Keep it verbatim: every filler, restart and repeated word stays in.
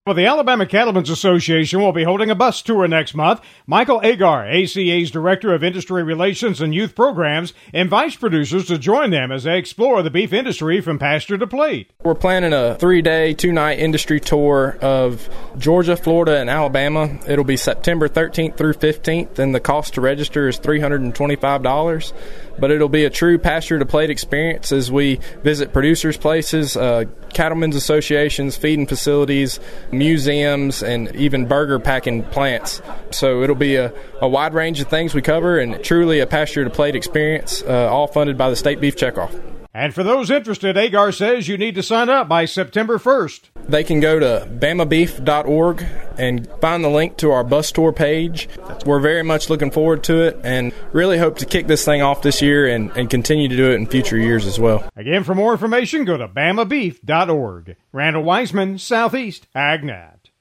Well, the Alabama Cattlemen's Association will be holding a bus tour next month. Michael Agar, A C A's Director of Industry Relations and Youth Programs, invites producers to join them as they explore the beef industry from pasture to plate. We're planning a three-day, two-night industry tour of Georgia, Florida, and Alabama. It'll be September thirteenth through fifteenth, and the cost to register is three hundred twenty-five dollars. But it'll be a true pasture-to-plate experience as we visit producers' places, uh, cattlemen's associations, feeding facilities, museums, and even burger packing plants. So it'll be a, a wide range of things we cover, and truly a pasture-to-plate experience, uh, all funded by the State Beef Checkoff. And for those interested, Agar says you need to sign up by September first. They can go to bama beef dot org and find the link to our bus tour page. We're very much looking forward to it and really hope to kick this thing off this year and, and continue to do it in future years as well. Again, for more information, go to bama beef dot org. Randall Wiseman, Southeast AgNet.